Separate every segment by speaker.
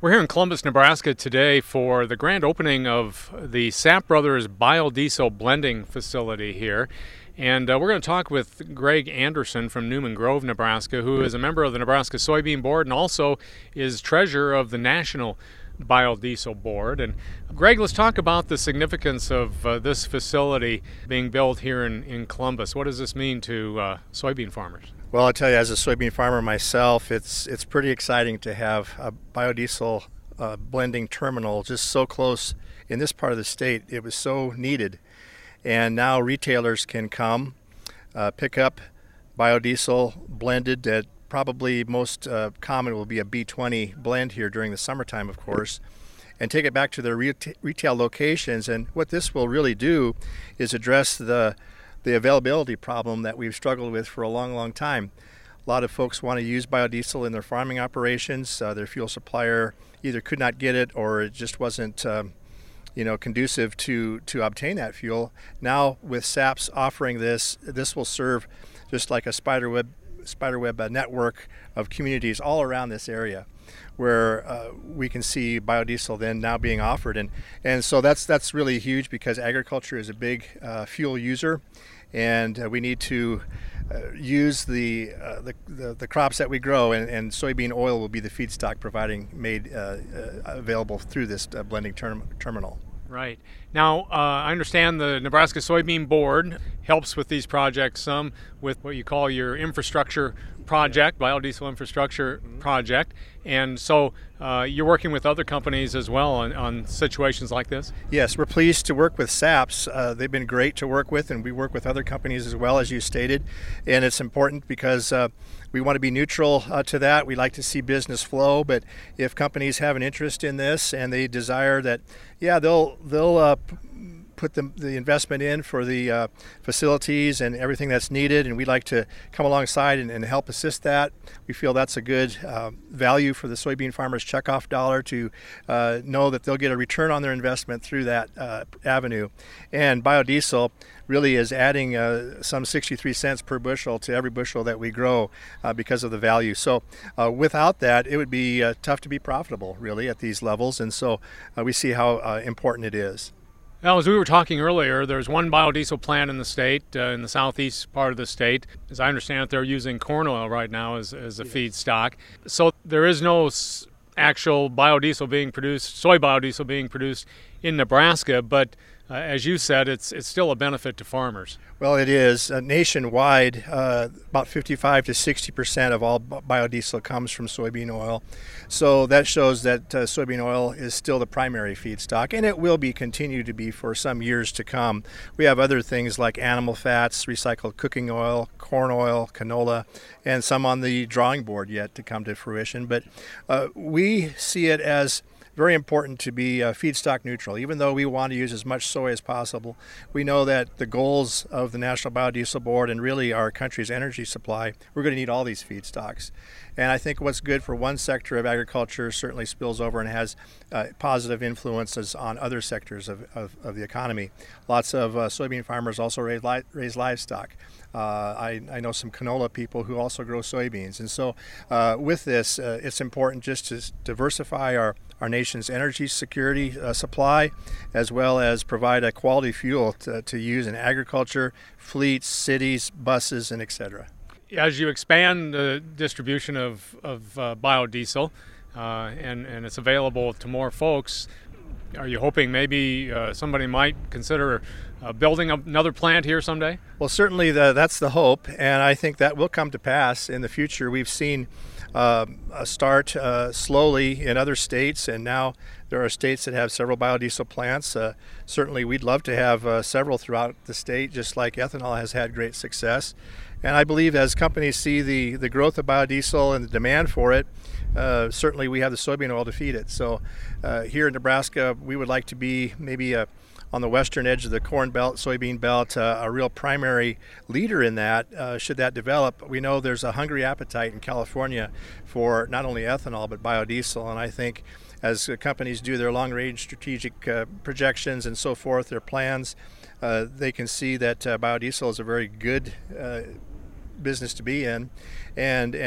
Speaker 1: We're here in Columbus, Nebraska today for the grand opening of the Sapp Brothers biodiesel blending facility here. And we're going to talk with Greg Anderson from Newman Grove, Nebraska, who is a member of the Nebraska Soybean Board and also is treasurer of the National Biodiesel Board. And Greg, let's talk about the significance of this facility being built here in Columbus. What does this mean to soybean farmers?
Speaker 2: Well, I'll tell you, as a soybean farmer myself, it's pretty exciting to have a biodiesel blending terminal just so close in this part of the state. It was so needed. And now retailers can come, pick up biodiesel blended at probably most common will be a B20 blend here during the summertime, of course, and take it back to their retail locations. And what this will really do is address the availability problem that we've struggled with for a long, long time. A lot of folks want to use biodiesel in their farming operations. Their fuel supplier either could not get it or it just wasn't conducive to obtain that fuel. Now with Sapp's offering this will serve just like a spiderweb network of communities all around this area where we can see biodiesel then now being offered. And so that's really huge because agriculture is a big fuel user, and we need to use the crops that we grow, and soybean oil will be the feedstock made available through this blending terminal.
Speaker 1: Right. Now, I understand the Nebraska Soybean Board helps with these projects, some with what you call your infrastructure project, biodiesel infrastructure project. And so you're working with other companies as well on situations like this?
Speaker 2: Yes, we're pleased to work with Sapp's. They've been great to work with, and we work with other companies as well, as you stated. And it's important because we want to be neutral to that. We like to see business flow, but if companies have an interest in this and they desire that, they'll put the investment in for the facilities and everything that's needed, and we'd like to come alongside and help assist that. We feel that's a good value for the soybean farmer's checkoff dollar to know that they'll get a return on their investment through that avenue. And biodiesel really is adding some 63 cents per bushel to every bushel that we grow because of the value. So without that, it would be tough to be profitable really at these levels, and so we see how important it is.
Speaker 1: Now, as we were talking earlier, there's one biodiesel plant in the state, in the southeast part of the state. As I understand it, they're using corn oil right now as a feedstock. So there is no actual biodiesel being produced, soy biodiesel being produced in Nebraska, but as you said, it's still a benefit to farmers.
Speaker 2: Well, it is. Nationwide, about 55 to 60% of all biodiesel comes from soybean oil. So that shows that soybean oil is still the primary feedstock, and it will continue to be for some years to come. We have other things like animal fats, recycled cooking oil, corn oil, canola, and some on the drawing board yet to come to fruition. But we see it as very important to be feedstock neutral. Even though we want to use as much soy as possible, we know that the goals of the National Biodiesel Board and really our country's energy supply, we're going to need all these feedstocks. And I think what's good for one sector of agriculture certainly spills over and has positive influences on other sectors of the economy. Lots of soybean farmers also raise livestock. I know some canola people who also grow soybeans. And so with this, it's important just to diversify our nation's energy security supply, as well as provide a quality fuel to use in agriculture, fleets, cities, buses, and etc.
Speaker 1: As you expand the distribution of biodiesel and it's available to more folks, are you hoping maybe somebody might consider building another plant here someday?
Speaker 2: Well, certainly that's the hope, and I think that will come to pass in the future. We've seen a start slowly in other states, and now there are states that have several biodiesel plants. Certainly we'd love to have several throughout the state, just like ethanol has had great success. And I believe as companies see the growth of biodiesel and the demand for it, certainly we have the soybean oil to feed it. So here in Nebraska, we would like to be maybe on the western edge of the corn belt, soybean belt, a real primary leader in that, should that develop. We know there's a hungry appetite in California for not only ethanol but biodiesel, and I think as companies do their long-range strategic projections and so forth, their plans, they can see that biodiesel is a very good business to be in, and that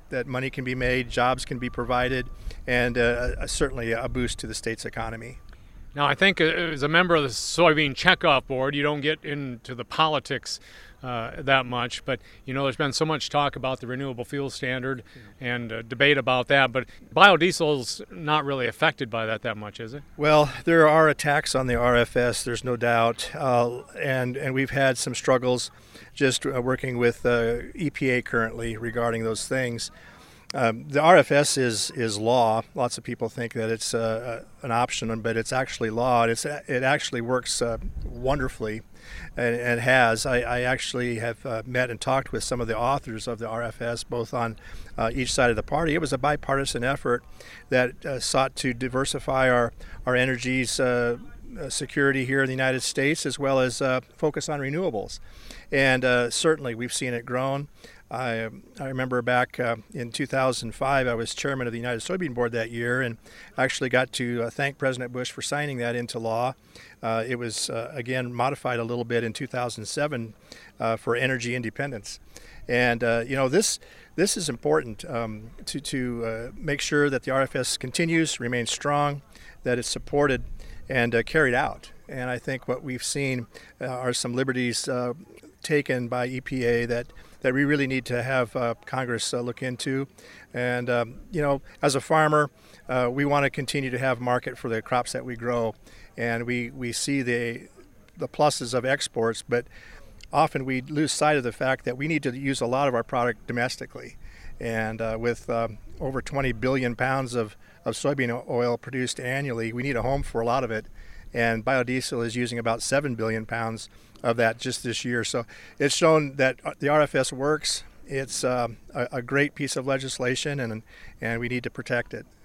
Speaker 2: that money can be made, jobs can be provided, and certainly a boost to the state's economy.
Speaker 1: Now, I think as a member of the Soybean Checkoff Board, you don't get into the politics that much, but there's been so much talk about the renewable fuel standard and debate about that, but biodiesel's not really affected by that much, is it?
Speaker 2: Well, there are attacks on the RFS, there's no doubt, and we've had some struggles just working with EPA currently regarding those things. The RFS is law. Lots of people think that it's an option, but it's actually law. It actually works wonderfully, and has. I actually have met and talked with some of the authors of the RFS, both on each side of the party. It was a bipartisan effort that sought to diversify our energies security here in the United States, as well as focus on renewables. And certainly we've seen it grown. I remember back in 2005, I was chairman of the United Soybean Board that year, and actually got to thank President Bush for signing that into law. It was, again, modified a little bit in 2007 for energy independence. And, this is important to make sure that the RFS continues, remains strong, that it's supported and carried out. And I think what we've seen are some liberties taken by EPA that we really need to have Congress look into. And, as a farmer, we want to continue to have market for the crops that we grow. And we see the pluses of exports, but often we lose sight of the fact that we need to use a lot of our product domestically. And with over 20 billion pounds of soybean oil produced annually, we need a home for a lot of it. And biodiesel is using about 7 billion pounds of that just this year. So it's shown that the RFS works. It's a great piece of legislation, and we need to protect it.